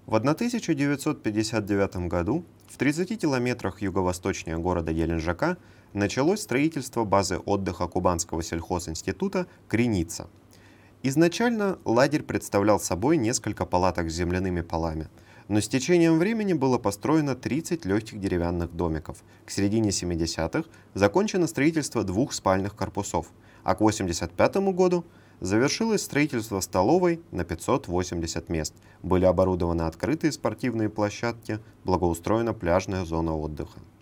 В 1959 году в 30 километрах юго-восточнее города Геленджика началось строительство базы отдыха Кубанского сельхозинститута «Креница». Изначально лагерь представлял собой несколько палаток с земляными полами, но с течением времени было построено 30 легких деревянных домиков. К середине 70-х закончено строительство 2 спальных корпусов, а к 1985 году завершилось строительство столовой на 580 мест. Были оборудованы открытые спортивные площадки, благоустроена пляжная зона отдыха.